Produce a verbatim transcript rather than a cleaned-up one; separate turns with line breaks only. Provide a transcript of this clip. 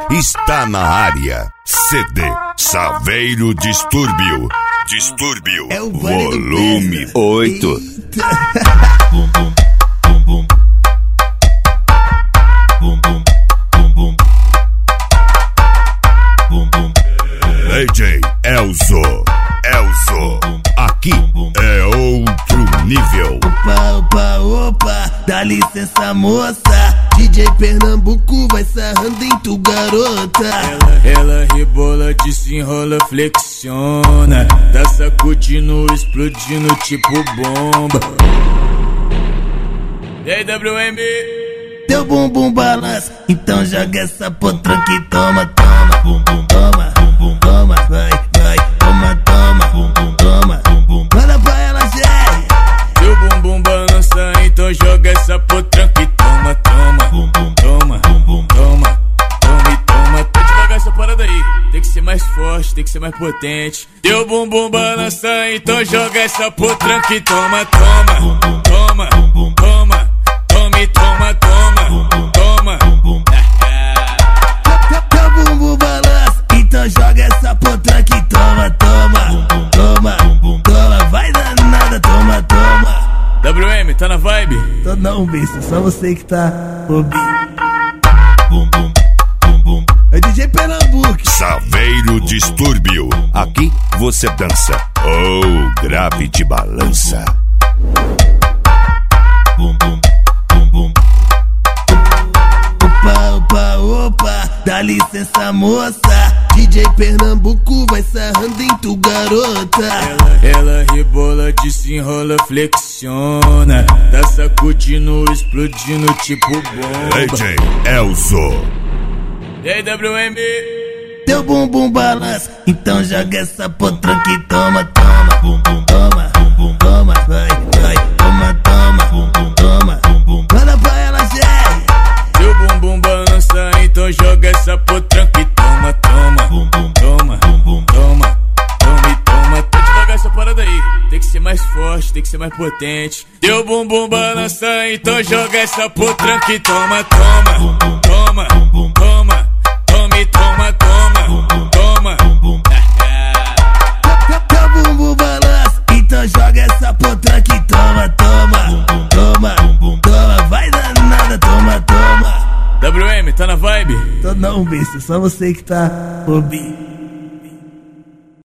está na área. C D Saveiro Distúrbio. Distúrbio.
É o
volume oito.
Bum bum bum bum. Bum bum bum bum. Bum bum.
D J Elzo. Elzo. Aqui é outro nível.
Opa, opa, opa, dá licença moça. D J Pernambuco vai sarrando em tu garota.
Ela, ela rebola, desenrola, flexiona. Tá sacudindo, explodindo tipo bomba. E aí, W M?
Teu bumbum balança, então joga essa potranca e toma, toma.
Bum bum
Toma,
bum bum.
toma, vai, vai, toma, toma.
Bum bum
Toma,
bum bum.
manda pra ela, Jerry.
Teu bumbum balança, então joga essa potranca e toma, toma.
Bum bum
Toma,
bum bum.
toma, toma e toma. Tá devagar essa parada aí. Tem que ser mais forte, tem que ser mais potente. Teu bumbum balança, então joga essa potranca e toma, toma. Toma, toma, toma e toma, toma, toma.
Teu bumbum balança, então joga essa potranca e toma, toma. Toma, toma, vai danada, toma, toma.
W M, tá na vibe?
Tô não, bicho, só você que tá ouvindo.
Bum bum bum bum.
É D J Pernambuco.
Saveiro Distúrbio. Aqui você dança. Oh, grave de balança.
Bum bum bum bum.
Opa, opa, opa, dá licença moça. D J Pernambuco vai sarrando em tu garota.
Ela, ela rebola, desenrola, flexiona. Tá sacudindo, explodindo tipo bomba.
D J Elzo.
E aí, W M?
Teu bumbum balança, então joga essa potranca e toma, toma.
Bum bum
Toma,
bum bum.
toma, vai, vai, toma, toma.
Bum bum
Toma,
bum bum.
manda pra ela, Jerry.
Teu bumbum balança, então joga essa potranca e toma, toma.
Bum bum
Toma,
bum bum.
toma, toma e toma. Tá devagar essa parada aí. Tem que ser mais forte, tem que ser mais potente. Teu bumbum balança, então joga essa potranca e toma, toma. Toma, toma, toma e toma, toma, toma.
Teu bumbum balança, então joga essa potranca e toma, toma. Toma, toma, vai danada, toma, toma.
W M, tá na vibe?
Tô não, bicho, só você que tá ouvindo.